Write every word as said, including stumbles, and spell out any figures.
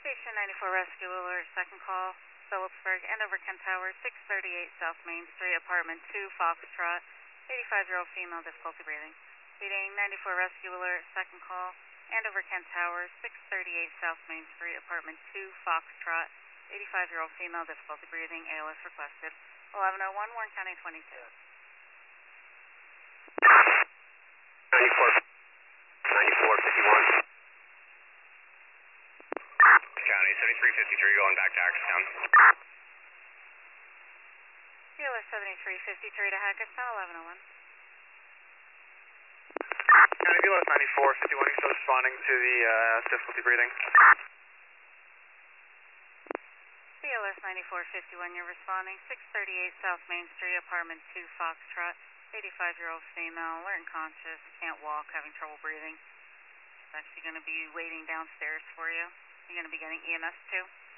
Station ninety-four Rescue Alert, second call, Phillipsburg, Andover Kent Towers, six thirty-eight South Main Street, apartment two, Foxtrot, eighty-five-year-old female, difficulty breathing. Reading ninety-four Rescue Alert, second call, Andover Kent Towers, six thirty-eight South Main Street, apartment two, Foxtrot, eighty-five-year-old female, difficulty breathing, A L S requested. eleven oh one, Warren County twenty-two. ninety-four, ninety-four fifty-one. County, seventy-three fifty-three, going back to Hackettstown. B L S seventy-three fifty-three to Hackettstown, eleven oh one. County, B L S ninety-four fifty-one, you still responding to the uh, difficulty breathing? B L S ninety-four fifty-one, you're responding, six thirty-eight South Main Street, apartment two, Foxtrot, eighty-five-year-old female, alert and conscious, can't walk, having trouble breathing. She's actually going to be waiting downstairs for you. You're going to be getting E M S too.